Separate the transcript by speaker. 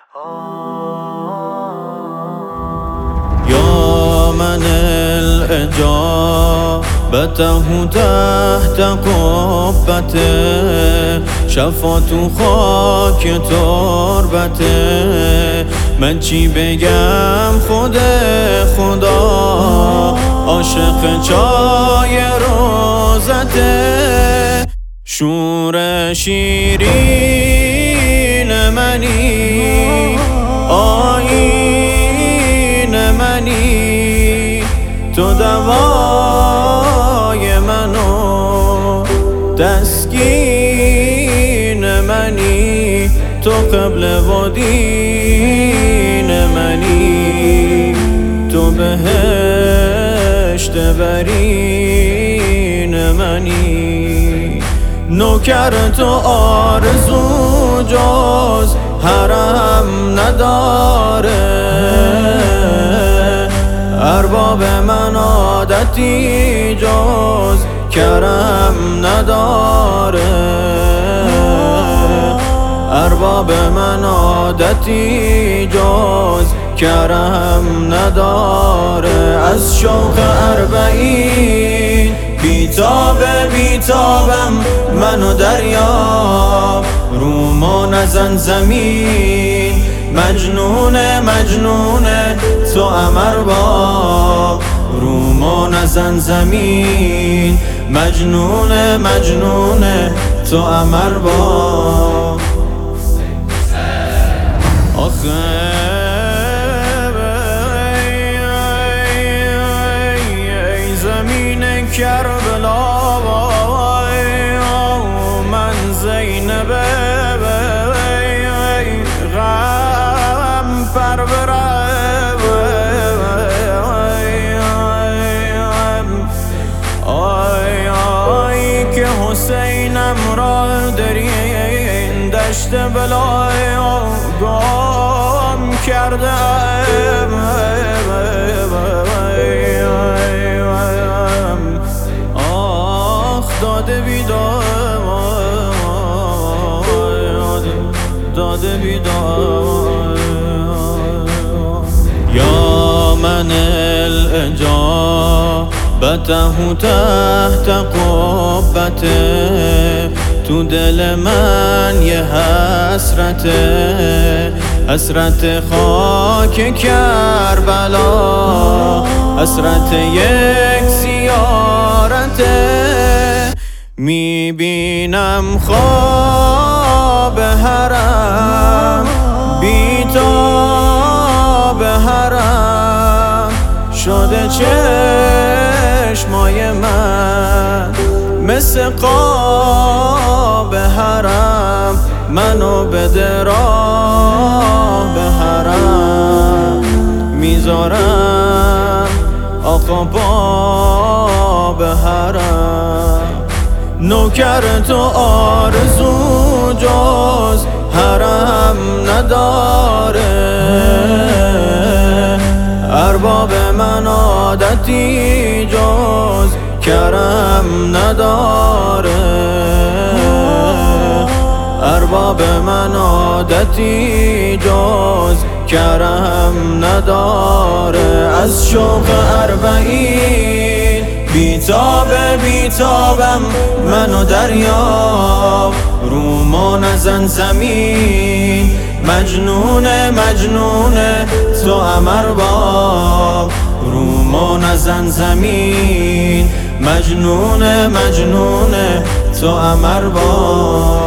Speaker 1: يا من الإجابته تحت قبته، شفاعت خاک تربته. من چی بگم خود خدا، عاشق چای روزته. شور شیرین منی، آیین منی، تو دوای منو تسکین منی، تو قبل و دین منی، تو بهشت برین منی. نوکر تو آرزو جز حرم نداره، ارباب من عادتی جز کرم نداره، ارباب من عادتی جز کرم نداره. از شوق اربعین بیتابم منو دریاب، رومو نزن زمین، مجنونه تو امرباب، رومو نزن زمین، مجنونه تو امرباب. آخه زمین کربلا، من زینب غم پرورم، آی که حسینم را در این دشت بلای گم کردم. داده بیداد یا من الإجابته تحت قبته. تو دل من یه حسرت خاک کربلا، حسرت یک زیارته. میبینم خواب حرم، بیتاب حرم شده چشمای من، مثل قاب حرم منو بده راه به حرم. میذارم آقا پا به حرم. نوکر تو آرزو جز حرم نداره، ارباب من عادتی جز کرم نداره، ارباب من عادتی جز کرم نداره. از شوق اربعین بیتابم منو دریاب، رومو نزن زمین، مجنونه تو امرباب، رومو نزن زمین، مجنونه تو امرباب.